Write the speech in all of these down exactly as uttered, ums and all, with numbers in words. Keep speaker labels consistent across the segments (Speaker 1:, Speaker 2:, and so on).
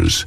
Speaker 1: Masters.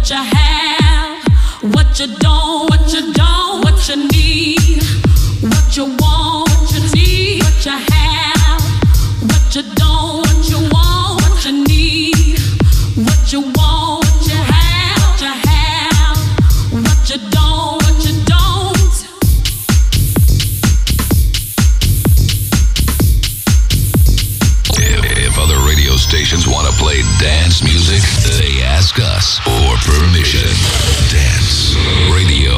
Speaker 1: what you have, what you don't, what you don't, what you need, what you want, what you need, what you have, what you don't, what you want, what you need, what you want, what you have, what you have, what you don't, what you don't.
Speaker 2: If other radio stations want to play dance music, they ask us for permission. Dance Radio.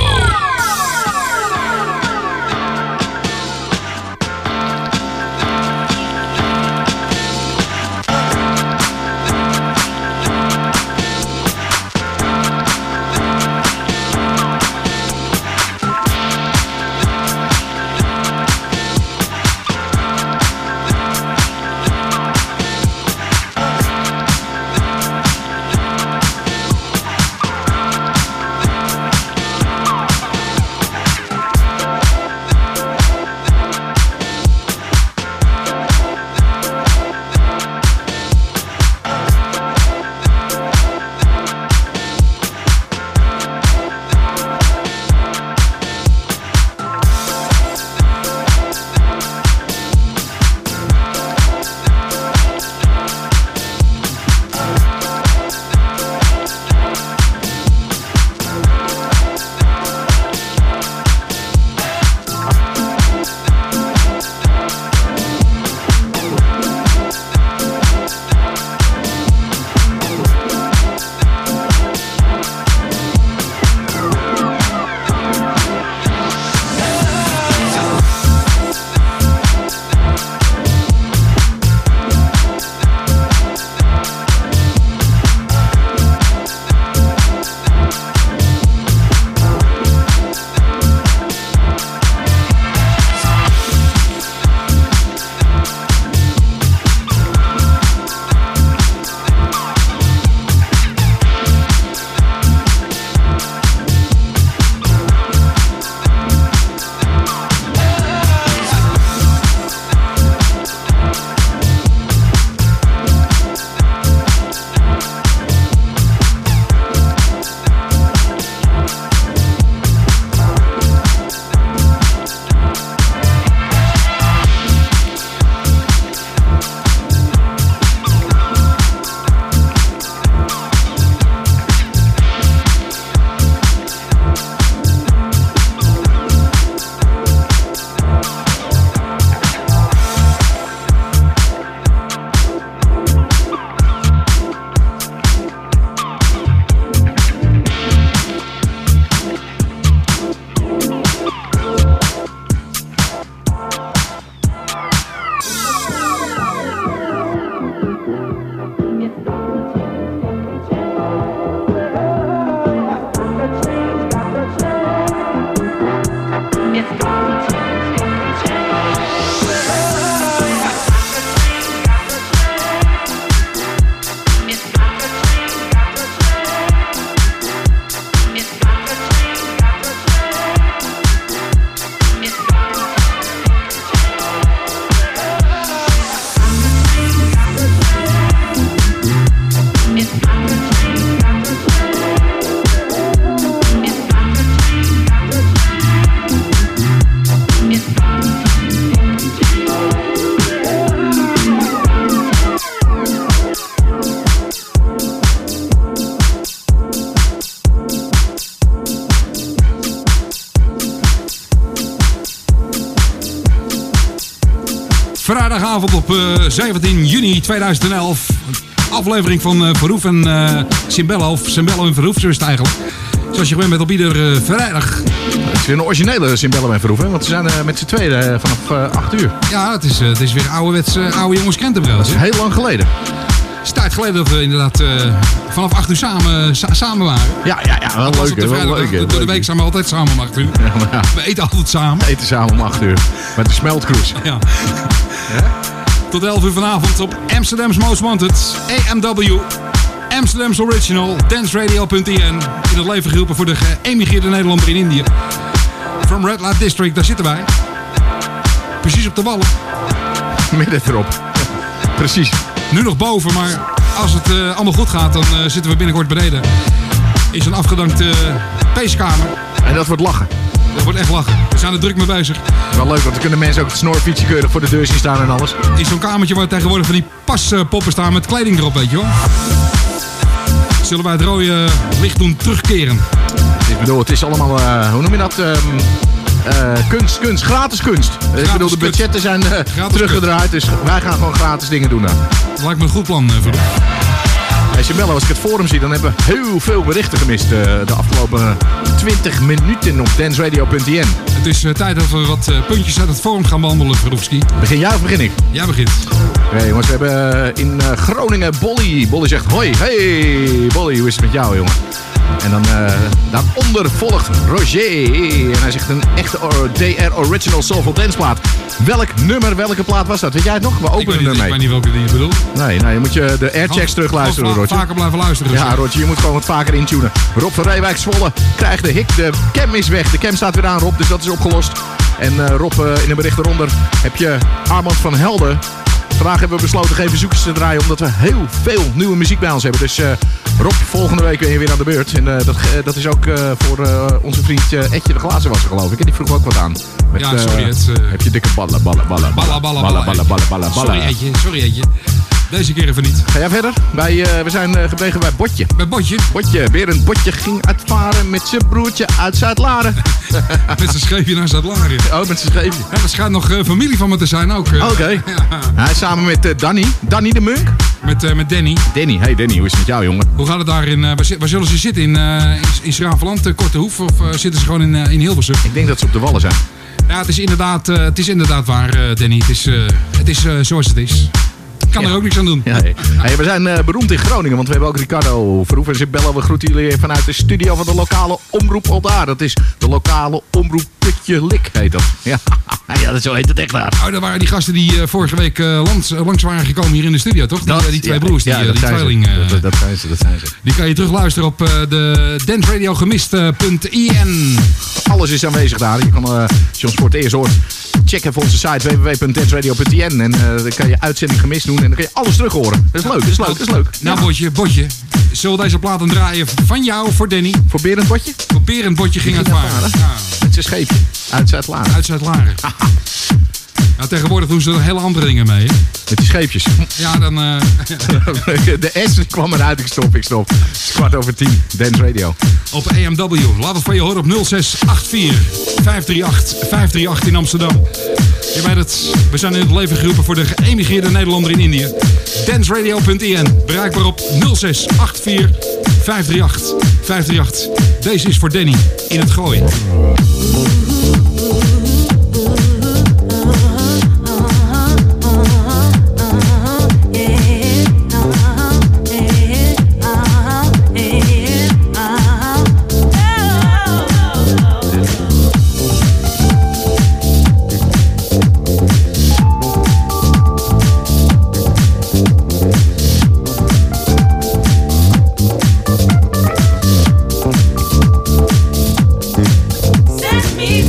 Speaker 3: Vrijdagavond op uh, zeventien juni tweeduizend elf. Aflevering van uh, Verhoef en uh, Cimbello. Of Cimbello en Verhoef, zo is het eigenlijk. Zoals je gewend bent op ieder uh, vrijdag.
Speaker 4: Het is weer een originele Cimbello en Verhoef, hè? Want ze zijn uh, met z'n tweeën uh, vanaf uh, acht uur.
Speaker 3: Ja, het is, uh, het is weer ouderwets uh, oude jongens krentenbril.
Speaker 4: Dat is heel lang geleden.
Speaker 3: Het is tijd geleden dat we inderdaad uh, vanaf acht uur samen, sa- samen waren.
Speaker 4: Ja, ja, ja, wel leuk, hè? Wel leuk, hè?
Speaker 3: Door de week zijn we altijd samen om acht uur.
Speaker 4: Ja, maar ja.
Speaker 3: We eten altijd samen.
Speaker 4: We eten samen om acht uur. Met de smeltcruise.
Speaker 3: Ja. Ja? Tot elf uur vanavond op Amsterdam's Most Wanted, A M W, Amsterdam's Original, danceradio punt I N. In het leven geroepen voor de geëmigreerde Nederlander in Indië. From Red Light District, daar zitten wij. Precies op de wallen.
Speaker 4: Midden erop. Precies.
Speaker 3: Nu nog boven, maar als het uh, allemaal goed gaat, dan uh, zitten we binnenkort beneden. in zijn afgedankte peeskamer.
Speaker 4: En dat wordt lachen.
Speaker 3: Dat wordt echt lachen. We zijn er druk mee bezig.
Speaker 4: Wel leuk, want dan kunnen mensen ook het snorfietsje keurig voor de deur zien staan en alles.
Speaker 3: In zo'n kamertje waar tegenwoordig van die paspoppen staan met kleding erop, weet je wel. Zullen wij het rode licht doen terugkeren?
Speaker 4: Ik bedoel, het is allemaal, uh, hoe noem je dat? Um, uh, kunst, kunst, gratis kunst. Gratis ik bedoel, de budgetten zijn uh, teruggedraaid, dus wij gaan gewoon gratis dingen doen dan.
Speaker 3: Dat lijkt me een goed plan, uh, Vroeg.
Speaker 4: Hey, Simbello, als ik het forum zie, dan hebben we heel veel berichten gemist uh, de afgelopen twintig minuten op dance radio punt i n.
Speaker 3: Het is uh, tijd dat we wat uh, puntjes uit het forum gaan behandelen, Vroegski.
Speaker 4: Begin jij of begin ik?
Speaker 3: Jij begint.
Speaker 4: Hey, jongens, we hebben uh, in uh, Groningen Bolly. Bolly zegt hoi. Hey, Bolly, hoe is het met jou, jongen? En dan uh, daaronder volgt Roger. En hij zegt een echte D R Original Soulful Danceplaat. Welk nummer, welke plaat was dat? Weet jij het nog? We openen ermee.
Speaker 3: Ik weet niet welke die je bedoelt.
Speaker 4: Nee, nou, je moet je de airchecks terugluisteren,
Speaker 3: Roger.
Speaker 4: Vaker
Speaker 3: blijven luisteren.
Speaker 4: Ja, Roger, je moet gewoon wat vaker intunen. Rob van Reewijk Zwolle krijgt de hik. De cam is weg. De cam staat weer aan, Rob, dus dat is opgelost. En uh, Rob, uh, in een bericht eronder heb je Armand van Helden. Vandaag hebben we besloten geen verzoekjes te draaien, omdat we heel veel nieuwe muziek bij ons hebben. Dus uh, Rob, volgende week ben je weer aan de beurt. En uh, dat, uh, dat is ook uh, voor uh, onze vriend uh, Etje de Glazenwasser, geloof ik. En die vroeg ook wat aan. Met,
Speaker 3: ja, sorry.
Speaker 4: Uh,
Speaker 3: het, uh,
Speaker 4: heb je dikke ballen, ballen, ballen,
Speaker 3: ballen, ballen, ballen,
Speaker 4: ballen, ballen, ballen, ballen.
Speaker 3: Sorry Etje, sorry Etje. Deze keer even niet.
Speaker 4: Ga jij verder? Bij, uh, we zijn uh, gebleven bij Botje.
Speaker 3: Bij Botje?
Speaker 4: Botje. Weer een Botje ging uitvaren met zijn broertje uit Zuid-Laren.
Speaker 3: Met zijn scheepje naar Zuid-Laren.
Speaker 4: Oh, met zijn scheepje.
Speaker 3: Ja, dat schijnt nog uh, familie van me te zijn ook. Uh,
Speaker 4: Oké. Okay. Ja. Hij is samen met uh, Danny. Danny de Munk.
Speaker 3: Met, uh, met Danny.
Speaker 4: Danny. Hey Danny, hoe is het met jou, jongen?
Speaker 3: Hoe gaat het daar in... Uh, waar, waar zullen ze zitten? In, uh, in, in Schravenland, uh, Korte Hoef? Of uh, zitten ze gewoon in, uh, in Hilversum?
Speaker 4: Ik denk dat ze op de Wallen zijn.
Speaker 3: Ja, het is inderdaad, uh, het is inderdaad waar, uh, Danny. Het is, uh, het is uh, zoals het is. Ik kan
Speaker 4: ja.
Speaker 3: er ook niks aan doen.
Speaker 4: Ja, hey. Hey, we zijn uh, beroemd in Groningen, want we hebben ook Ricardo Verhoeven en Simbello. We groeten jullie vanuit de studio van de lokale omroep Aldaar. Dat is de lokale omroep Putje Lik, heet dat. Ja, ja dat zo heet het echt daar.
Speaker 3: Oh, dat waren die gasten die uh, vorige week uh, langs, uh, langs waren gekomen hier in de studio, toch? Die,
Speaker 4: dat,
Speaker 3: uh, die twee
Speaker 4: ja,
Speaker 3: broers, die,
Speaker 4: ja,
Speaker 3: uh, die tweeling. Uh,
Speaker 4: dat, dat zijn ze, dat zijn ze.
Speaker 3: Die kan je terugluisteren op uh, de dance radio gemist punt i n.
Speaker 4: Alles is aanwezig daar. Je kan, uh, als je ons voor het eerst hoort, check even onze site w w w punt dance radio punt i n. En uh, dan kan je uitzending gemist doen en dan kan je alles terug horen. Dat is leuk, dat is leuk, dat is leuk.
Speaker 3: Nou,
Speaker 4: ja.
Speaker 3: Botje, Botje. Zullen we deze platen draaien van jou voor Danny?
Speaker 4: Voor Berend Botje?
Speaker 3: Voor Berend Botje ging het varen. Ja.
Speaker 4: Met zijn scheepje. Uit Zuid-Laren.
Speaker 3: Uit Zuid-Laren. Nou, tegenwoordig doen ze er hele andere dingen mee. Hè?
Speaker 4: Met die scheepjes.
Speaker 3: Ja, dan... Uh...
Speaker 4: De S kwam eruit. Ik stop, ik stop. Het is kwart over tien. Dance Radio.
Speaker 3: Op A M W. Laat het van je horen op nul zes acht vier vijf drie acht vijf drie acht in Amsterdam. Je weet het. We zijn in het leven geroepen voor de geëmigreerde Nederlander in Indië. dance radio punt i n. Bereikbaar op nul zes acht vier vijf drie acht vijf drie acht. Deze is voor Danny in het Gooi.
Speaker 1: Set me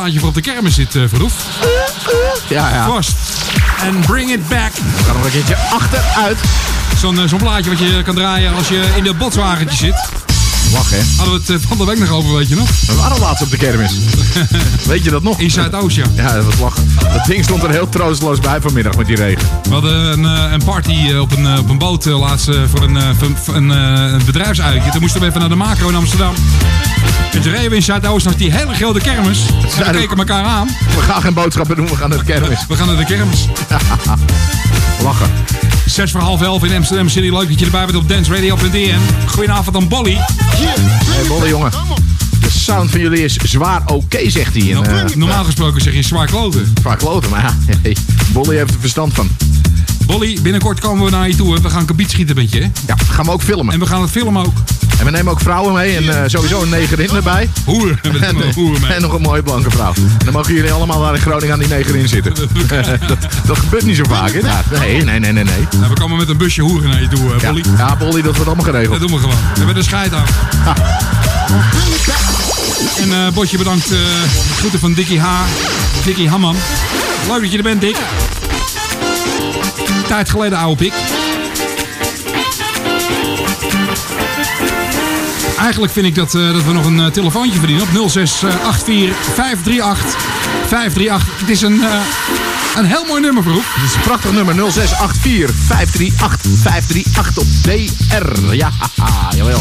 Speaker 3: plaatje voor op de kermis zit, uh, Verhoef.
Speaker 4: Ja, ja.
Speaker 3: Frost. En Bring It Back.
Speaker 4: We gaan nog een keertje achteruit.
Speaker 3: Zo'n uh, zo'n plaatje wat je kan draaien als je in de botswagentje zit.
Speaker 4: Lach, hè?
Speaker 3: Hadden we het uh, van de week nog over, weet je nog?
Speaker 4: We waren laatst op de kermis. Weet je dat nog?
Speaker 3: In Zuidoost, ja.
Speaker 4: Ja, dat was lachen. Dat ding stond er heel troosteloos bij vanmiddag met die regen.
Speaker 3: We hadden een, uh, een party uh, op, een, uh, op een boot uh, laatst uh, voor een, uh, voor een uh, bedrijfsuitje. Toen moesten we even naar de macro in Amsterdam. En toen reden we in Zuidoost naar die hele grote kermis. En we keken elkaar aan.
Speaker 4: We gaan geen boodschappen doen, we gaan naar de kermis.
Speaker 3: We gaan naar de kermis.
Speaker 4: Lachen.
Speaker 3: Zes voor half elf in Amsterdam City. Leuk dat je erbij bent op dance radio punt n l. Goedenavond aan Bolly.
Speaker 4: Hey Bolle jongen. De sound van jullie is zwaar oké, okay, zegt hij. En, uh,
Speaker 3: Normaal gesproken zeg je zwaar kloten.
Speaker 4: Zwaar kloten, maar ja. Hey, Bolly heeft er verstand van.
Speaker 3: Bolly, binnenkort komen we naar je toe. We gaan kabiet schieten met je. Hè?
Speaker 4: Ja, gaan we ook filmen.
Speaker 3: En we gaan het filmen ook.
Speaker 4: En we nemen ook vrouwen mee en uh, sowieso een negerin erbij.
Speaker 3: Hoer. We
Speaker 4: en,
Speaker 3: een hoer mee.
Speaker 4: En nog een mooie blanke vrouw. En dan mogen jullie allemaal daar in Groningen aan die negerin zitten. dat, dat gebeurt niet zo vaak, hè? Ja, nee, nee, nee, nee. nee.
Speaker 3: Nou, we komen met een busje hoeren naar je toe, uh, Bolly.
Speaker 4: Ja, ja, Bolly, dat wordt allemaal geregeld.
Speaker 3: Dat doen we gewoon. We hebben de scheid aan. Ha. En uh, Botje bedankt. Uh, groeten van Dickie H. Dickie Hamman. Leuk dat je er bent, Dick. Tijd geleden, ouwe pik. Eigenlijk vind ik dat, uh, dat we nog een uh, telefoontje verdienen op nul zes acht vier vijf drie acht vijf drie acht. Het is een, uh, een heel mooi nummer, Vroeg.
Speaker 4: Het is een prachtig nummer. nul zes acht vier vijf drie acht vijf drie acht op D R. Ja, jawel.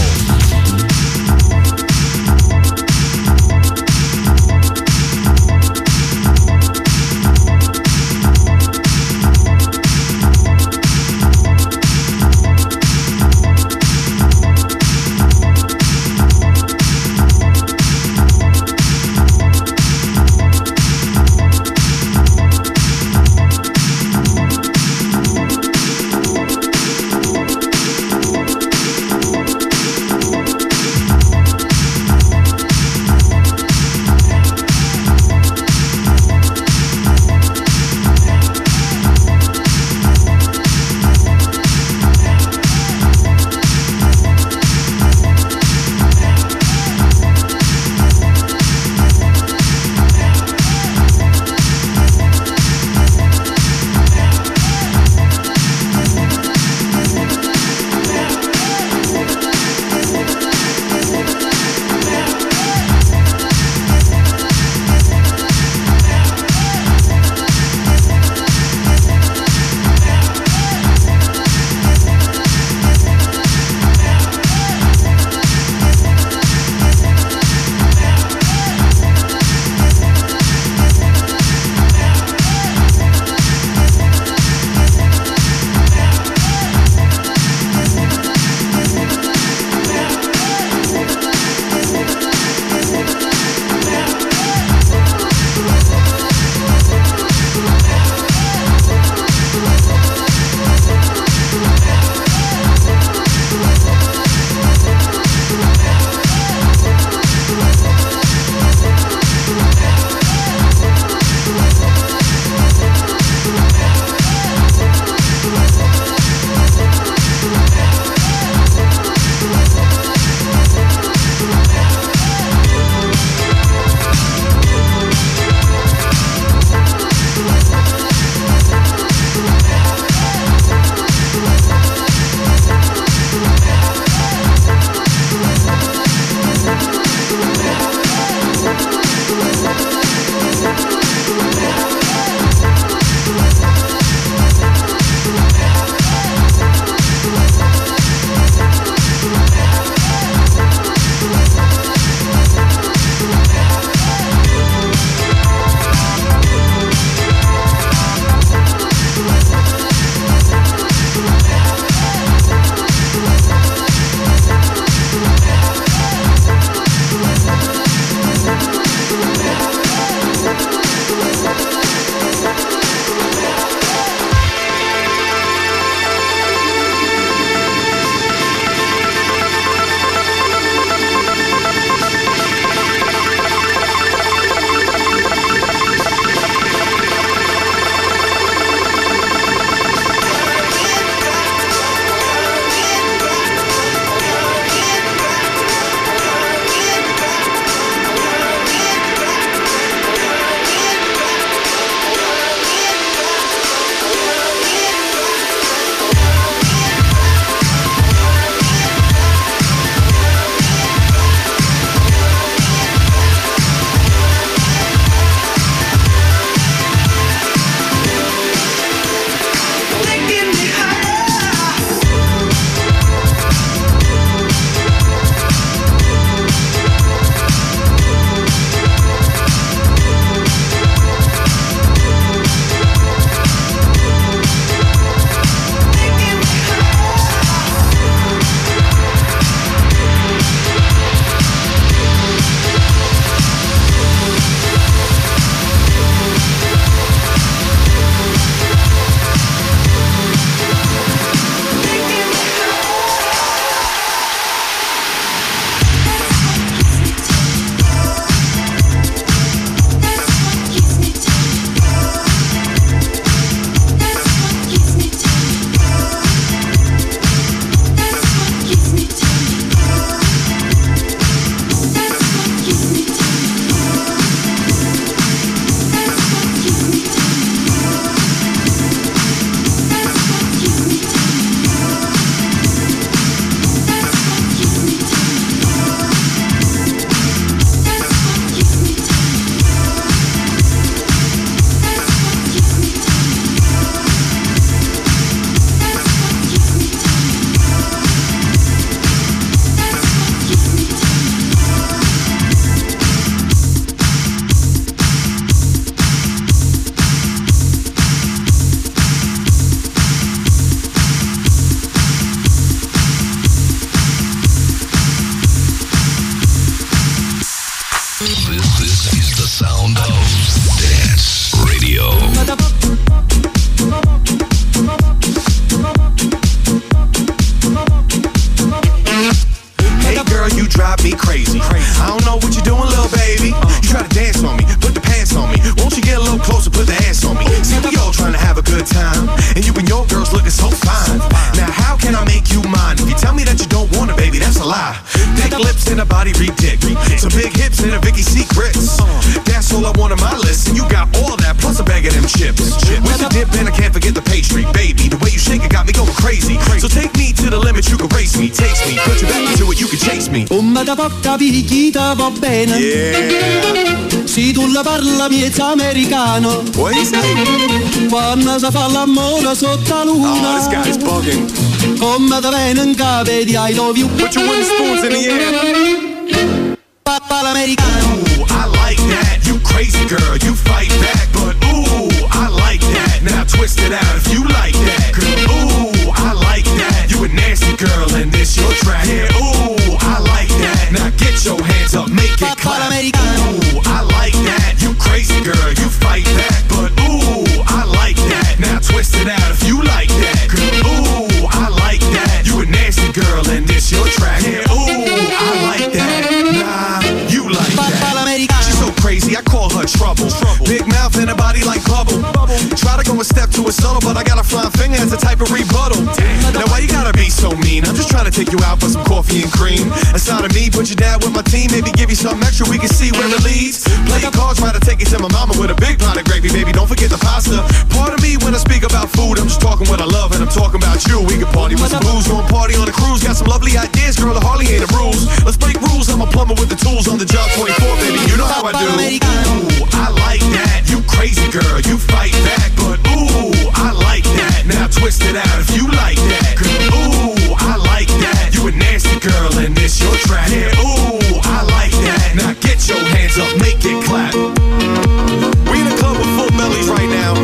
Speaker 5: a lie. Thick lips and a body ridiculous. Some big hips and a Vicky Secrets. That's all I want on my list, and you got all that plus a bag of them chips. With the dip and I can't forget the pastry, baby. The way you shake it got me going crazy. So take me to the limit, you can race me, taste me, put you back into it, you can chase me.
Speaker 6: Come da porca picchita va bene.
Speaker 5: Yeah.
Speaker 6: Si tu la parla miezza americano.
Speaker 5: What do you say?
Speaker 6: Quando si fa l'amore sotto la luna.
Speaker 5: Oh, this guy's bugging.
Speaker 6: Come da bene in capo di I love you.
Speaker 5: Put your wooden spoons in the air.
Speaker 6: Papa l'americano.
Speaker 5: Ooh, I like that. You crazy girl, you fight back. But ooh, I like that. Now twist it out if you like that. Girl, ooh, I like that. You a nasty girl and this your track. Yeah, ooh, I like that. Now get your hands up, make it clap. Ooh, I like that. You crazy girl, you fight back. But ooh, I like that. Now twist it out if you like that. Girl, ooh, I like that. You a nasty girl and this your track. Yeah, ooh, I like that. Nah, you like that. She's so crazy, I call her trouble. Big mouth and a body like bubble. Try to go a step to a subtle, but I got a flying finger as a type of rebuttal. Now why you gotta be so mean? I'm just trying to take you out for some coffee and cream. Aside of me, put you down with my team. Maybe give you something extra, we can see where it leads. Play your cards, try to take it to my mama with a big pot of gravy. Baby, don't forget the pasta. Part of me when I speak about food, I'm just talking what I love and I'm talking about you. We can party with some booze, going party on a cruise. Got some lovely ideas, girl, the Harley ain't the rules. Let's break rules, I'm a plumber with the tools on the job twenty-four, baby, you know how I do. Ooh, I like that. You crazy girl, you fight back. But ooh, I like that. Now twist it out if you like that. Girl, ooh, I like that. You a nasty girl and this your track. Yeah, ooh, I like that. Now get your hands up, make it clap. We in a club with full bellies right now.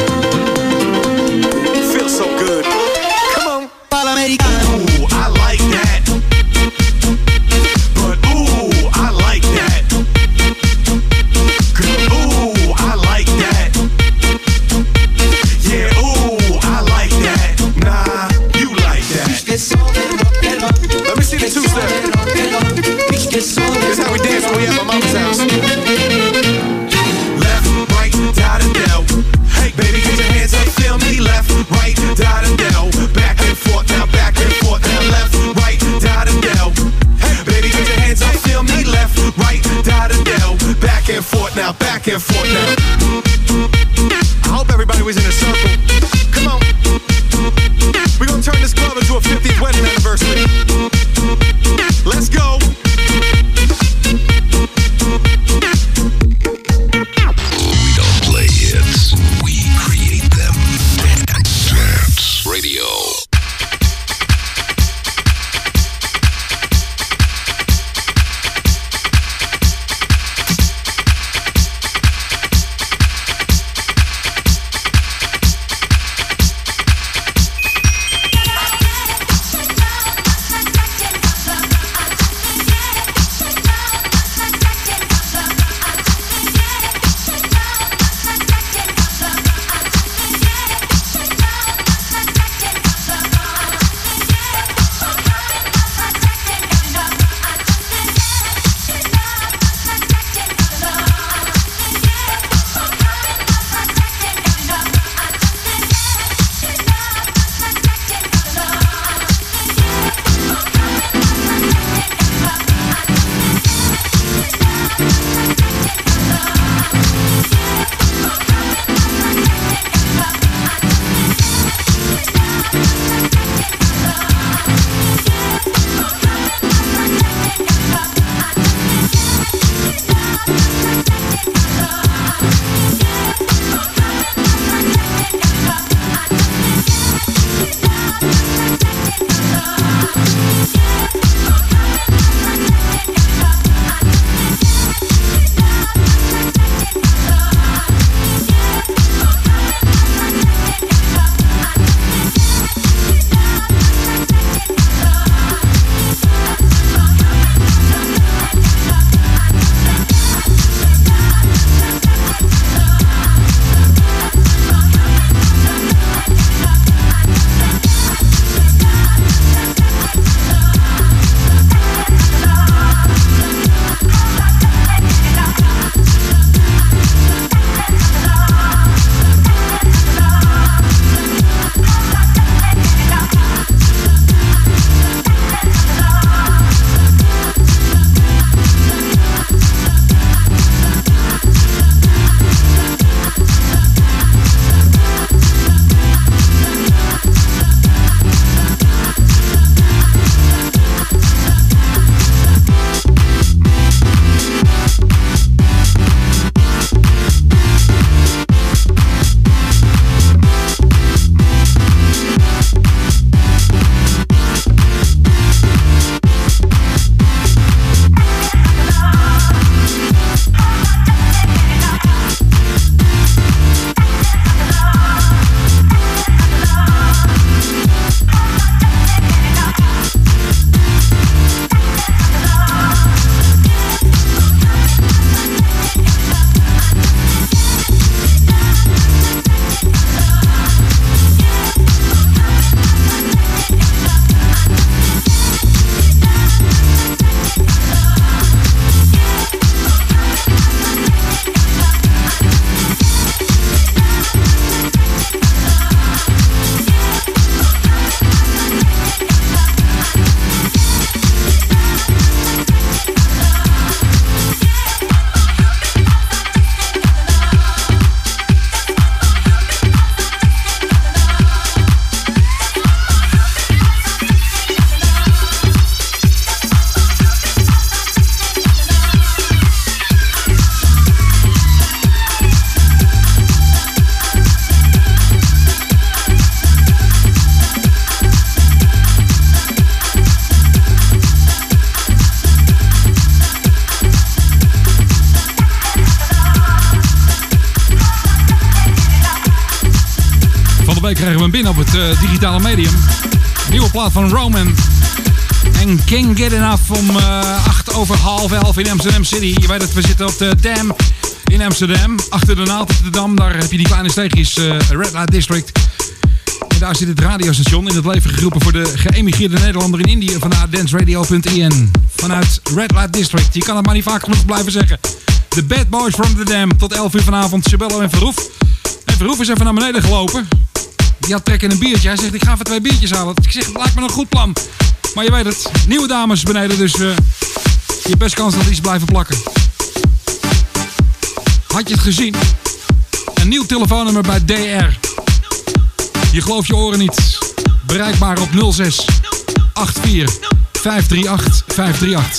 Speaker 5: Feels so good. Come on. Ooh, I like that. But ooh, I like that. Girl, ooh, I like that. Yeah, ooh, I like that. Nah, you like that. Let me see the two-step. This is how we dance when we at my mama's house. Left, right, da-da-del. Hey, baby, get your hands up, feel me. Left, right, da-da-del. Back and forth, now back and forth. Now left, right, da-da-del. Hey, baby, get your hands up, feel me. Left, right, da-da-del. Back and forth, now back and forth now. I hope everybody was in a circle. Come on. We're gonna turn this club into a fiftieth wedding anniversary. Let's go.
Speaker 2: We don't play hits, we create them. Dance Radio.
Speaker 3: krijgen we hem binnen op het uh, digitale medium. Nieuwe plaat van Roman. En Can't Get Enough om uh, acht over half elf in Amsterdam City. Je weet dat we zitten op de Dam in Amsterdam. Achter de naald op de Dam, daar heb je die kleine steegjes uh, Red Light District. En daar zit het radiostation in het leven geroepen voor de geëmigreerde Nederlander in Indië. Vanuit dance radio punt i n. Vanuit Red Light District. Je kan het maar niet vaak genoeg blijven zeggen. De Bad Boys from the Dam. Tot elf uur vanavond. Chabello en Verhoef. En Verhoef is even naar beneden gelopen. Die had trek in een biertje. Hij zegt, ik ga even twee biertjes halen. Ik zeg, het lijkt me een goed plan. Maar je weet het, nieuwe dames beneden, dus uh, je best kans dat iets blijven plakken. Had je het gezien? Een nieuw telefoonnummer bij D R. Je gelooft je oren niet. Bereikbaar op nul zes acht vier vijf drie acht vijf drie acht.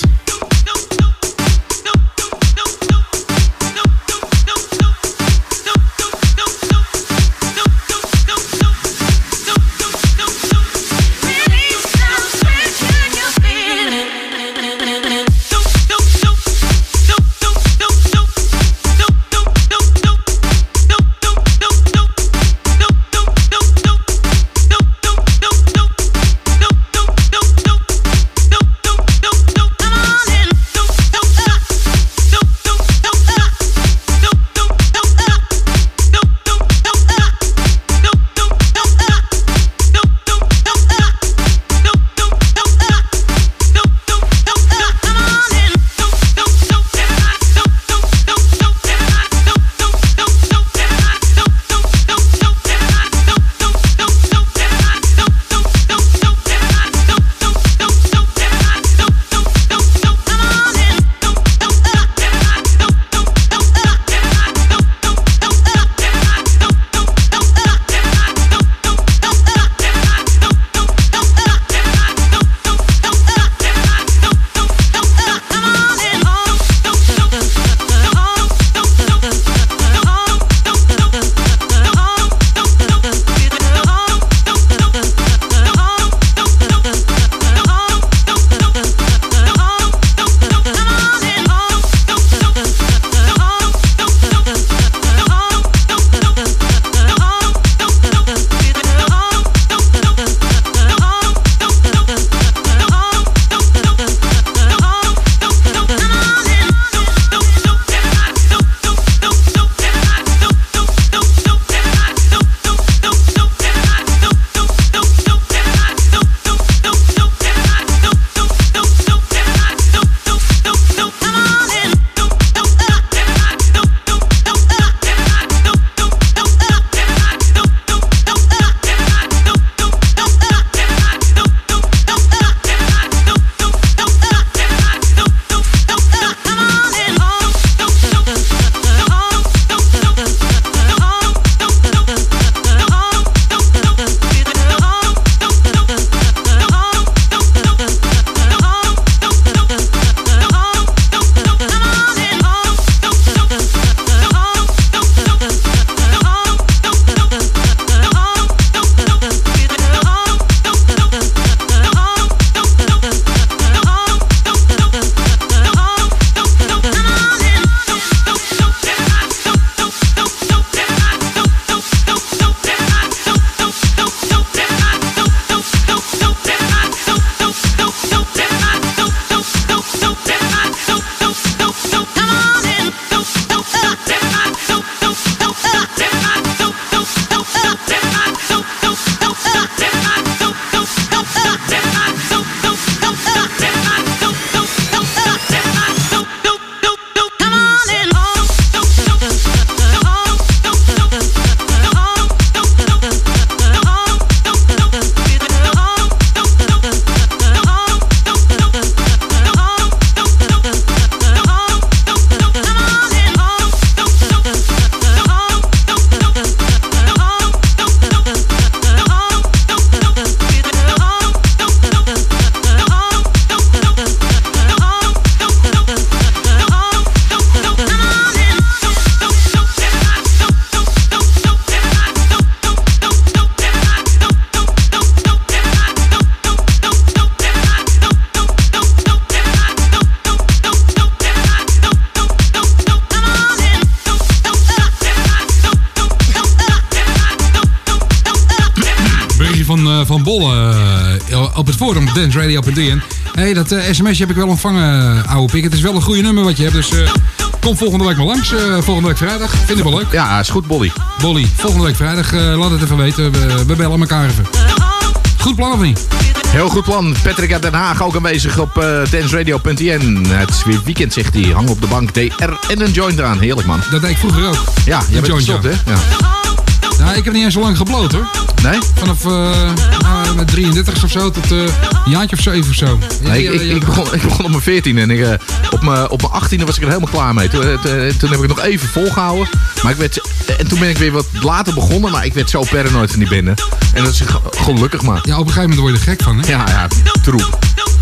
Speaker 3: radio op het forum dance radio punt n. Hé, hey, dat uh, sms'je heb ik wel ontvangen, uh, ouwe pik. Het is wel een goede nummer wat je hebt, dus uh, kom volgende week maar langs. Uh, volgende week vrijdag. Vind ik wel leuk.
Speaker 4: Ja, is goed, Bolly.
Speaker 3: Bolly, volgende week vrijdag. Uh, laat het even weten. We, we bellen elkaar even. Goed plan of niet?
Speaker 4: Heel goed plan. Patrick uit Den Haag ook aanwezig op uh, dance radio punt n. Het is weer weekend, zegt hij. Hang op de bank, D R en een joint aan. Heerlijk, man.
Speaker 3: Dat deed ik vroeger ook.
Speaker 4: Ja, je bent gestopt, hè? Ja.
Speaker 3: Nou, ik heb niet eens zo lang gebloot, hoor.
Speaker 4: Nee?
Speaker 3: Vanaf uh, uh, met drieëndertig of zo tot uh, een jaartje of zeven of zo.
Speaker 4: Nee, ik, ik, ik, begon, ik begon op mijn veertiende en ik, uh, op mijn op mijn achttiende was ik er helemaal klaar mee. Toen, uh, toen heb ik het nog even volgehouden. Maar ik werd, en toen ben ik weer wat later begonnen, maar ik werd zo paranoid van die binnen. En dat is gelukkig maar.
Speaker 3: Ja, op een gegeven moment word je er gek van, hè?
Speaker 4: Ja, ja, troep.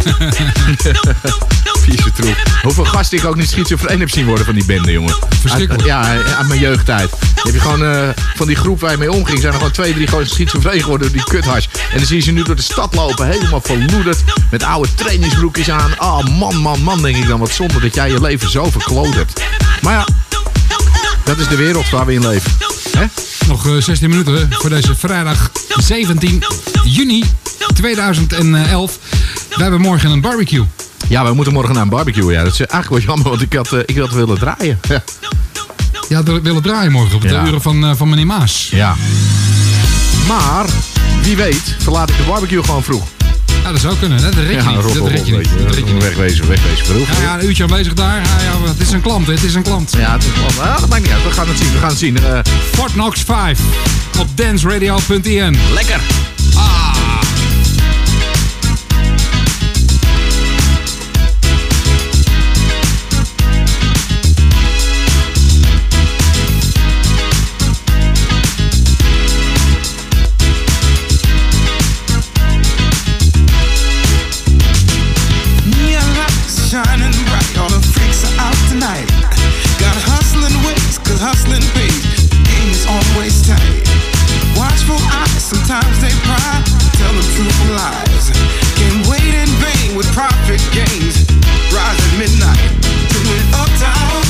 Speaker 4: Vieze troep. Hoeveel gasten ik ook niet schizofreen heb zien worden van die bende, jongen.
Speaker 3: Verschrikkelijk.
Speaker 4: Uit, ja, uit mijn jeugdtijd. Dan heb je gewoon uh, van die groep waar je mee omging, zijn er gewoon twee, drie gewoon schizofreen geworden door die kuthash. En dan zie je ze nu door de stad lopen, helemaal verloederd, met oude trainingsbroekjes aan. Oh man, man, man, denk ik dan, wat zonde dat jij je leven zo verkloot hebt. Maar ja, dat is de wereld waar we in leven. Hè?
Speaker 3: Nog uh, zestien minuten voor deze vrijdag zeventien juni tweeduizend elf. We hebben morgen een barbecue.
Speaker 4: Ja, we moeten morgen naar een barbecue. Ja, dat is eigenlijk wel jammer, want ik had, uh, ik had willen draaien. Ja,
Speaker 3: ja we willen draaien morgen op de
Speaker 4: ja.
Speaker 3: uren van, uh, van meneer Maas.
Speaker 4: Ja. Maar, wie weet, verlaat ik de barbecue gewoon vroeg.
Speaker 3: Ja, dat zou kunnen, hè? Dat red je
Speaker 4: ja,
Speaker 3: niet.
Speaker 4: Rob,
Speaker 3: Dat
Speaker 4: Rob,
Speaker 3: red je
Speaker 4: Rob,
Speaker 3: niet. Dat red je niet.
Speaker 4: Wegwezen, wegwezen vroeg.
Speaker 3: Ja, ja, een uurtje aanwezig daar. Ja, ja, het is een klant, hè? Het is een klant.
Speaker 4: Ja, het is een klant. Ja, dat maakt niet uit. We gaan het zien. We gaan het zien. Uh,
Speaker 3: Fort Knox vijf op dance radio punt n.
Speaker 4: lekker.
Speaker 3: Ah.
Speaker 7: Shining bright, all the freaks are out tonight. Got hustling ways, cause hustling pays. Game is always tight. Watchful eyes, sometimes they pry. Tell the truth and lies. Can't wait in vain with profit gains. Rise at midnight, do it uptown.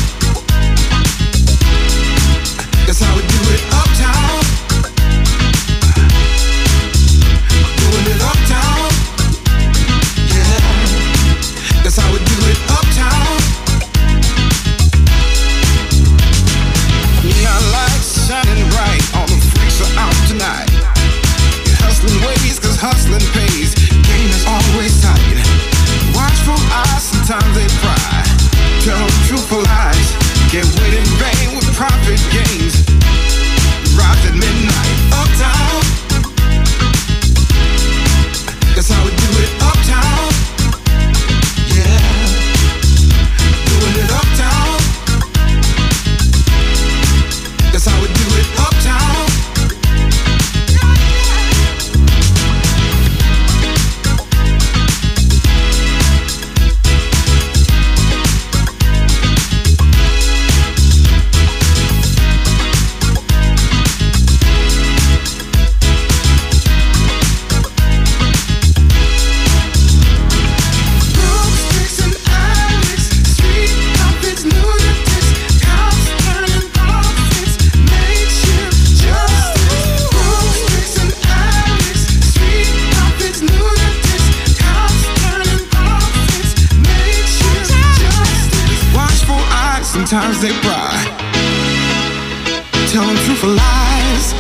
Speaker 7: That's how we do it uptown. Doing it uptown. That's how we do it uptown. Neon lights shining bright, all the freaks are out tonight. You're hustling ways, cause hustling pays. Game is always tight. Watchful eyes, sometimes they pry. Tell them truthful lies. Can't wait in vain with profit gains. Rise at midnight, uptown. That's how we do it uptown. Doing it uptown. That's how we do it uptown. Sometimes they pry. Tell them truthful lies.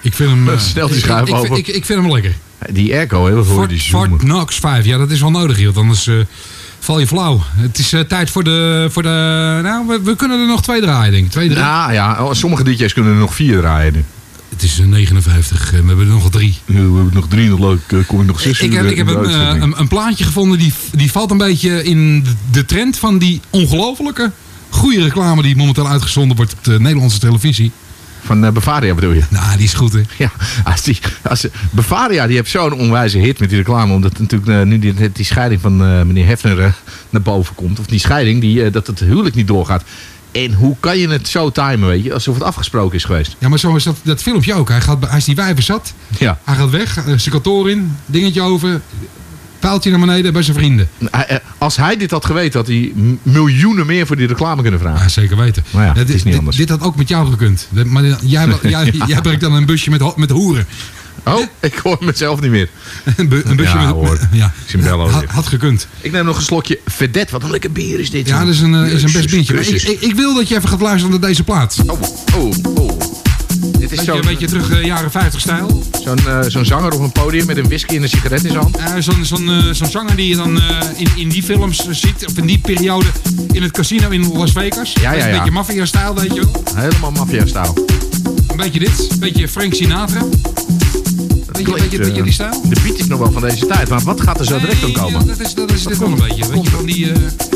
Speaker 3: Ik vind hem... Uh,
Speaker 4: Snel die schuif
Speaker 3: ik,
Speaker 4: over.
Speaker 3: Ik, ik, ik vind hem lekker.
Speaker 4: Die airco, hè? Voor die zoomen.
Speaker 3: Fort Knox vijf, ja, dat is wel nodig, Giel. Anders uh, val je flauw. Het is uh, tijd voor de... Voor de nou, we, we kunnen er nog twee draaien, denk ik. Twee draaien.
Speaker 4: Ja, ja, sommige D J's kunnen er nog vier draaien nu.
Speaker 3: Het is uh, negenenvijftig, uh, we hebben er nog drie.
Speaker 4: Ja, we hebben nog drie, nog leuk. Uh, kom ik nog zes
Speaker 3: ik
Speaker 4: uur
Speaker 3: heb, ik heb een, uh, een, een plaatje gevonden, die, die valt een beetje in de trend van die ongelofelijke goede reclame die momenteel uitgezonden wordt op de Nederlandse televisie.
Speaker 4: Van uh, Bavaria bedoel je?
Speaker 3: Nou, die is goed, hè?
Speaker 4: Ja, als die, als, Bavaria die heeft zo'n onwijze hit met die reclame. Omdat natuurlijk uh, nu die, die scheiding van uh, meneer Hefner uh, naar boven komt. Of die scheiding, die, uh, dat het huwelijk niet doorgaat. En hoe kan je het zo timen, weet je? Alsof het afgesproken is geweest.
Speaker 3: Ja, maar zo is dat, dat filmpje ook. Hij, gaat, hij is die wijver zat.
Speaker 4: Ja.
Speaker 3: Hij gaat weg, uh, zijn kantoor in, dingetje over... Paaltje naar beneden bij zijn vrienden.
Speaker 4: Als hij dit had geweten, had hij miljoenen meer voor die reclame kunnen vragen.
Speaker 3: Ja, zeker weten.
Speaker 4: Maar ja,
Speaker 3: ja,
Speaker 4: het
Speaker 3: dit,
Speaker 4: is niet
Speaker 3: dit,
Speaker 4: anders.
Speaker 3: dit had ook met jou gekund. Maar jij, jij, jij brengt dan een busje met, met hoeren.
Speaker 4: Oh, ik hoor mezelf niet meer.
Speaker 3: een, bu, een busje
Speaker 4: ja,
Speaker 3: met
Speaker 4: hoor.
Speaker 3: Ja,
Speaker 4: ik zie hem wel
Speaker 3: had, had gekund.
Speaker 4: Ik neem nog een slokje Vedette. Wat een lekker bier is dit.
Speaker 3: Ja, dat is een, uh, is een best biertje. Ik, ik, ik wil dat je even gaat luisteren naar deze plaat.
Speaker 4: Oh, oh, oh. Dit is
Speaker 3: beetje,
Speaker 4: zo'n...
Speaker 3: Een beetje terug uh, jaren vijftig stijl.
Speaker 4: Zo'n uh, zo'n zanger op een podium met een whisky en een sigaret in zijn hand.
Speaker 3: Uh, zo'n zo'n uh, zo'n zanger die je dan uh, in, in die films ziet. Of in die periode in het casino in Las Vegas.
Speaker 4: Ja, ja, ja.
Speaker 3: Een beetje maffia-stijl, weet je wel.
Speaker 4: Helemaal maffia-stijl.
Speaker 3: Een beetje dit. Een beetje Frank Sinatra. Weet je, weet je, weet je die stijl?
Speaker 4: De beat is nog wel van deze tijd. Maar wat gaat er zo direct aan komen?
Speaker 3: Nee, dat is, dat is dit wel een beetje. Weet je, van die... Uh,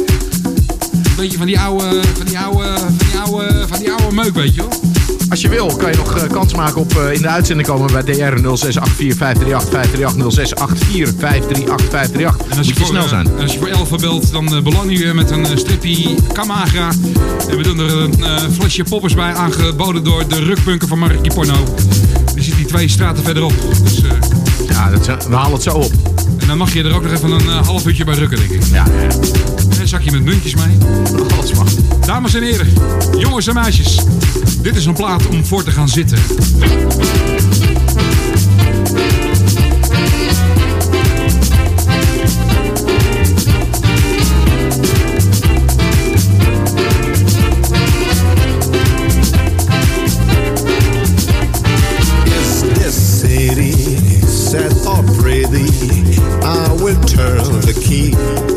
Speaker 3: een beetje van die oude... Van die oude... Van die oude... Van die oude meuk, weet je wel.
Speaker 4: Als je wil, kan je nog uh, kans maken op uh, in de uitzending komen bij D R nul zes acht vier vijf drie acht vijf drie acht nul zes acht vier vijf drie acht vijf drie acht.
Speaker 3: En als je,
Speaker 4: Moet je
Speaker 3: voor,
Speaker 4: snel zijn.
Speaker 3: Uh, als je voor elf belt, dan uh, belang je met een uh, strippie Camagra. En we doen er een uh, flesje poppers bij, aangeboden door de rukpunker van Markie Porno. Die zit die twee straten verderop. Dus, uh,
Speaker 4: ja, dat, we halen het zo op.
Speaker 3: En dan mag je er ook nog even een uh, half uurtje bij rukken, denk ik.
Speaker 4: Ja, ja.
Speaker 3: En een zakje met muntjes mee.
Speaker 4: Alles mag.
Speaker 3: Dames en heren, jongens en meisjes. Dit is een plaat om voor te gaan zitten.
Speaker 8: Is this city sad or pretty? I will turn the key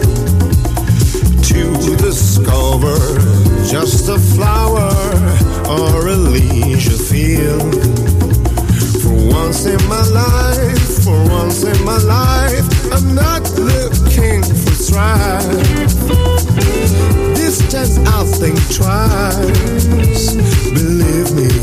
Speaker 8: to discover just a flower or a leisure field. For once in my life, for once in my life, I'm not looking for strife. This time I'll think twice, believe me.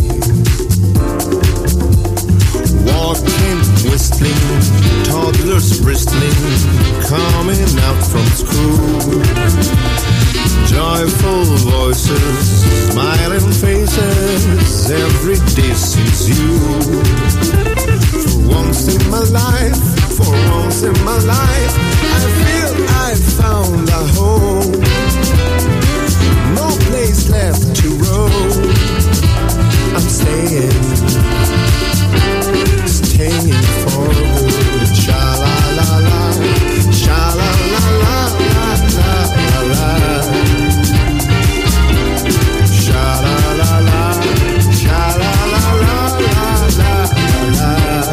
Speaker 8: Walking, whistling, toddlers bristling, coming out from school. Joyful voices, smiling faces, every day since you. For once in my life, for once in my life, I feel I found a home. No place left to roam. I'm staying, staying for good. Sha la la la, sha la la la la la la la. Sha la la la, sha la la la la la la.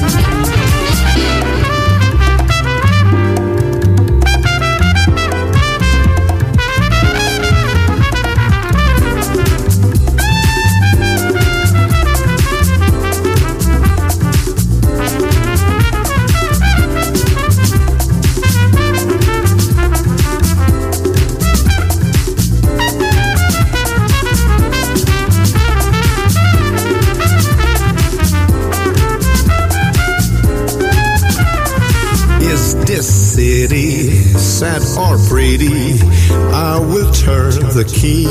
Speaker 8: City, sad or pretty, I will turn the key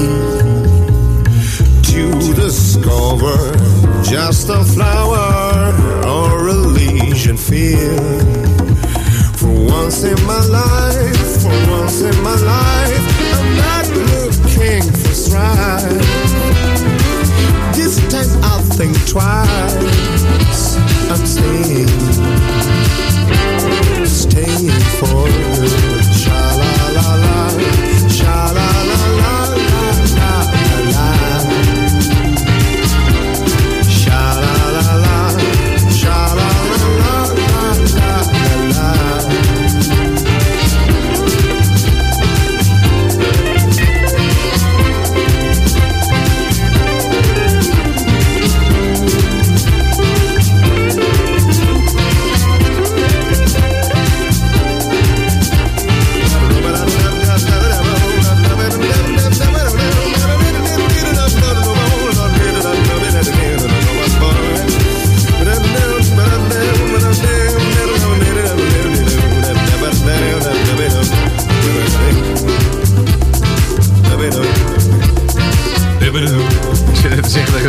Speaker 8: to discover just a flower or a legion field. For once in my life, for once in my life, I'm not looking for strife. This time I'll think twice. I'm staying, staying for good. Sha la la la, sha la la la la la la la. Sha la la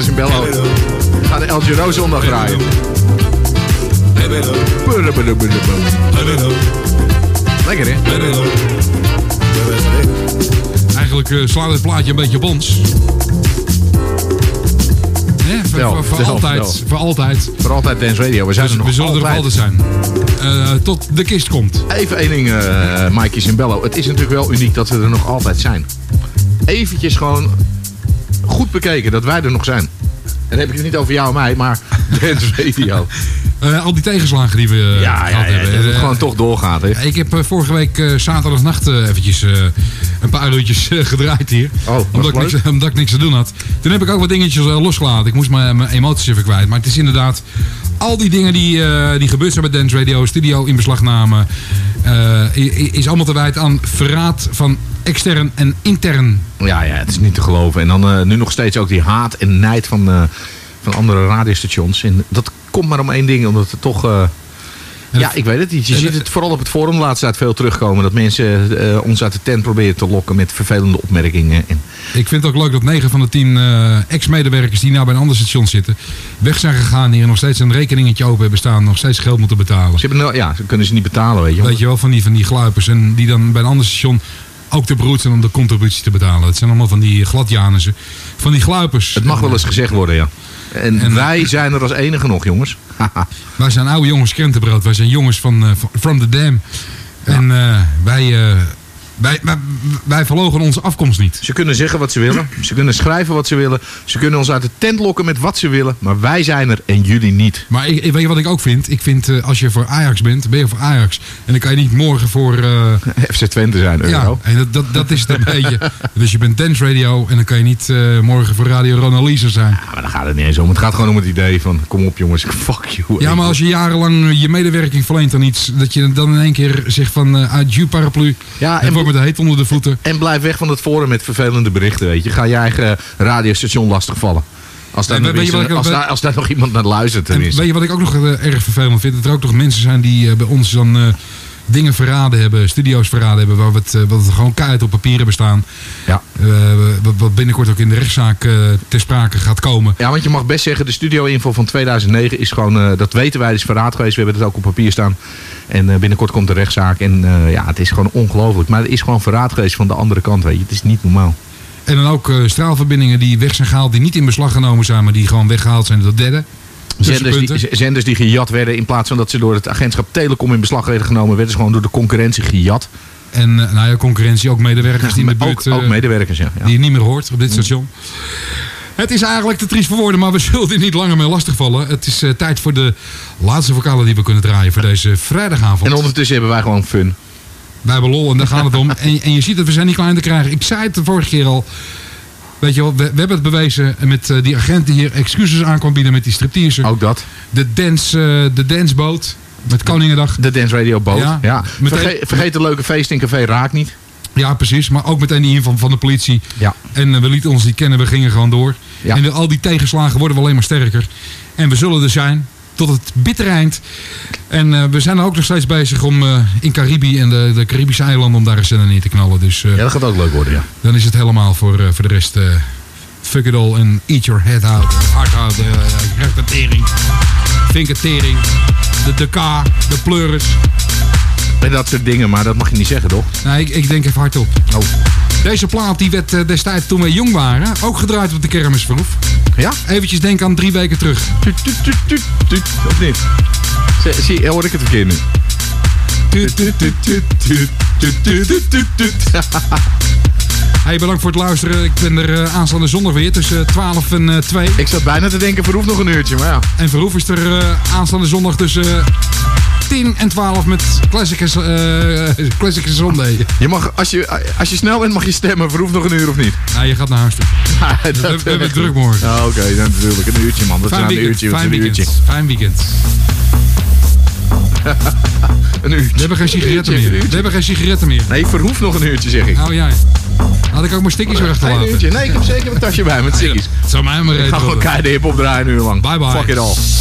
Speaker 4: Marcus en Bello. We gaan de El Giro zondag draaien. Lekker, hè?
Speaker 3: Eigenlijk uh, slaat het plaatje een beetje op ons. Hè? Voor,
Speaker 4: Wel,
Speaker 3: voor, voor,
Speaker 4: wel,
Speaker 3: altijd,
Speaker 4: wel.
Speaker 3: voor altijd.
Speaker 4: Voor altijd Dance Radio. We zijn
Speaker 3: Dus
Speaker 4: er nog
Speaker 3: we zullen
Speaker 4: altijd.
Speaker 3: er nog altijd zijn. Uh, tot de kist komt.
Speaker 4: Even één ding, uh, Mikey en Bello. Het is natuurlijk wel uniek dat we er nog altijd zijn. Eventjes gewoon goed bekeken dat wij er nog zijn. En dan heb ik het niet over jou en mij, maar Dance Radio.
Speaker 3: Uh, al die tegenslagen die we uh,
Speaker 4: Ja,
Speaker 3: gehad
Speaker 4: ja, ja,
Speaker 3: hebben.
Speaker 4: dat het
Speaker 3: Uh,
Speaker 4: gewoon toch doorgaat. Hè?
Speaker 3: Ik heb uh, vorige week uh, zaterdagnacht uh, eventjes uh, een paar uurtjes uh, gedraaid hier.
Speaker 4: Oh, was
Speaker 3: omdat, ik
Speaker 4: leuk?
Speaker 3: niks, omdat ik niks te doen had. Toen heb ik ook wat dingetjes uh, losgelaten. Ik moest mijn, mijn emoties even kwijt. Maar het is inderdaad al die dingen die, uh, die gebeurd zijn bij Dance Radio, studio in beslagname, uh, is allemaal te wijten aan verraad van extern en intern.
Speaker 4: Ja, ja, het is niet te geloven. En dan uh, nu nog steeds ook die haat en nijd van, uh, van andere radiostations. En dat komt maar om één ding, omdat het toch... Uh, ja, ik weet het niet. Je
Speaker 3: en
Speaker 4: ziet het vooral op het forum de laatste tijd veel terugkomen. Dat mensen uh, ons uit de tent proberen te lokken met vervelende opmerkingen. En
Speaker 3: Ik vind het ook leuk dat negen van de tien uh, ex-medewerkers die nou bij een ander station zitten, weg zijn gegaan, hier nog steeds een rekeningetje open hebben staan, nog steeds geld moeten betalen.
Speaker 4: ze hebben, nou- ja, ze kunnen ze niet betalen, weet je.
Speaker 3: Weet je wel, van die, van die gluipers. En die dan bij een ander station ook te beroerd zijn om de contributie te betalen. Het zijn allemaal van die gladjanissen. Van die gluipers.
Speaker 4: Het mag wel eens gezegd worden, ja. En,
Speaker 3: En-
Speaker 4: wij zijn er als enige nog, jongens.
Speaker 3: Wij zijn oude jongens krentenbrood. Wij zijn jongens van uh, From the Dam. En uh, wij, uh, wij, wij, wij verlogen onze afkomst niet.
Speaker 4: Ze kunnen zeggen wat ze willen. Ze kunnen schrijven wat ze willen. Ze kunnen ons uit de tent lokken met wat ze willen. Maar wij zijn er en jullie niet.
Speaker 3: Maar ik, ik- weet je wat ik ook vind? Ik vind uh, als je voor Ajax bent, ben je voor Ajax. En dan kan je niet morgen voor... Uh,
Speaker 4: F C Twente zijn,
Speaker 3: ja,
Speaker 4: euro.
Speaker 3: en dat, dat, dat is het een beetje. Dus je bent Dance Radio en dan kan je niet uh, morgen voor Radio Ronalisa zijn.
Speaker 4: Ja, maar dan gaat het niet eens om. Het gaat gewoon om het idee van, kom op jongens, fuck you.
Speaker 3: Ja, maar als je jarenlang je medewerking verleent aan iets, dat je dan in één keer zegt van uh, uit je paraplu,
Speaker 4: Ja,
Speaker 3: en
Speaker 4: en-
Speaker 3: wordt met de heet onder de voeten.
Speaker 4: En blijf weg van het forum met vervelende berichten, weet je. Ga je eigen radiostation lastigvallen. Als daar,
Speaker 3: Nee,
Speaker 4: nog,
Speaker 3: weet je wat
Speaker 4: iets-
Speaker 3: ik-
Speaker 4: als, daar, als daar nog iemand naar luistert,
Speaker 3: En
Speaker 4: tenminste.
Speaker 3: weet je wat ik ook nog uh, erg vervelend vind? Dat er ook nog mensen zijn die uh, bij ons dan uh, dingen verraden hebben, studio's verraden hebben, waar we het, uh, wat het gewoon keihard op papier hebben staan.
Speaker 4: Ja.
Speaker 3: Uh, wat- wat binnenkort ook in de rechtszaak uh, ter sprake gaat komen.
Speaker 4: Ja, want je mag best zeggen, de studio-info van tweeduizend negen is gewoon, uh, dat weten wij, is verraad geweest. We hebben het ook op papier staan. En uh, binnenkort komt de rechtszaak. En uh, ja, het is gewoon ongelooflijk. Maar er is gewoon verraad geweest van de andere kant, weet je. Het is niet normaal.
Speaker 3: En dan ook uh, straalverbindingen die weg zijn gehaald, die niet in beslag genomen zijn, maar die gewoon weggehaald zijn door derden.
Speaker 4: Zenders die,
Speaker 3: Tussenpunten.
Speaker 4: zenders die gejat werden, in plaats van dat ze door het agentschap Telecom in beslag werden genomen, werden ze gewoon door de concurrentie gejat.
Speaker 3: En uh, nou ja, concurrentie, ook medewerkers die in de
Speaker 4: Maar
Speaker 3: buurt,
Speaker 4: ook, ook
Speaker 3: uh,
Speaker 4: medewerkers, ja. ja.
Speaker 3: die je niet meer hoort op dit station. Het is eigenlijk te triest voor woorden, maar we zullen er niet langer mee lastigvallen. Het is uh, tijd voor de laatste vocalen die we kunnen draaien voor deze vrijdagavond.
Speaker 4: En ondertussen hebben wij gewoon fun.
Speaker 3: Wij hebben lol en daar gaat het om. En, en je ziet het, we zijn niet klein te krijgen. Ik zei het de vorige keer al. Weet je wel, we, we hebben het bewezen met uh, die agent die hier excuses aan kwam bieden met die stripteaser.
Speaker 4: Ook dat.
Speaker 3: De, dance, uh, de danceboot met Koningendag.
Speaker 4: De Dance Radio boot.
Speaker 3: Ja,
Speaker 4: Ja.
Speaker 3: meteen-
Speaker 4: Vergeet, vergeet de leuke feest in Café Raak niet.
Speaker 3: Ja, precies. Maar ook meteen die inval van de politie.
Speaker 4: Ja.
Speaker 3: En uh, we lieten ons niet kennen, we gingen gewoon door.
Speaker 4: Ja.
Speaker 3: En de, al die tegenslagen worden we alleen maar sterker. En we zullen er zijn tot het bittere eind. En uh, we zijn ook nog steeds bezig om uh, in Caribië en de, de Caribische eilanden om daar een zender neer te knallen. Dus uh,
Speaker 4: Ja, dat gaat ook leuk worden, ja.
Speaker 3: dan is het helemaal voor, uh, voor de rest uh, fuck it all and eat your head out. Hard out, uh, je krijgt de tering, vinketering, de, de K, de pleuris.
Speaker 4: En dat soort dingen, maar dat mag je niet zeggen, toch?
Speaker 3: Nee, ik, ik denk even hardop.
Speaker 4: Oh.
Speaker 3: Deze plaat die werd uh, destijds toen we jong waren ook gedraaid op de kermisverhoef.
Speaker 4: Ja?
Speaker 3: Eventjes denken aan drie weken terug.
Speaker 4: Tuut, tuut, tuut, tuut, tuut. Of niet? Zie, zie, hoor ik het verkeerd nu?
Speaker 3: Tuut, tuut, tuut, tuut, tuut, tuut, tuut, tuut, tuut, tuut. Hey, bedankt voor het luisteren. Ik ben er uh, aanstaande zondag weer tussen twaalf en uh, twee.
Speaker 4: Ik zat bijna te denken, verhoeft nog een uurtje, maar ja.
Speaker 3: En Verhoef is er uh, aanstaande zondag tussen uh, tien en twaalf met Classic, uh, Classic Sunday.
Speaker 4: Je mag, als je, als je snel bent, mag je stemmen. Verhoeft nog een uur of niet?
Speaker 3: Nou, je gaat naar huis toe.
Speaker 4: Ja, dat-
Speaker 3: We, we hebben het druk morgen.
Speaker 4: Ja, oké, dan natuurlijk. Een uurtje, man. Dat is
Speaker 3: Fijn
Speaker 4: een
Speaker 3: weekend.
Speaker 4: uurtje. Dat is
Speaker 3: Fijn
Speaker 4: een uurtje.
Speaker 3: weekend. Fijn weekend.
Speaker 4: Een uurtje.
Speaker 3: We hebben geen sigaretten
Speaker 4: Een uurtje,
Speaker 3: meer.
Speaker 4: een
Speaker 3: We
Speaker 4: uurtje.
Speaker 3: hebben geen sigaretten meer.
Speaker 4: Nee, verhoeft nog een uurtje, zeg ik.
Speaker 3: Oh jij. Had ik ook mijn stickies weer
Speaker 4: Nee,
Speaker 3: achterlaten.
Speaker 4: een uurtje. Nee, ik heb zeker een tasje bij met stickies.
Speaker 3: Het zou mij maar
Speaker 4: Ik
Speaker 3: reden
Speaker 4: ga gewoon
Speaker 3: worden.
Speaker 4: keiharde hip-hop draaien een uur lang.
Speaker 3: Bye bye.
Speaker 4: Fuck it all.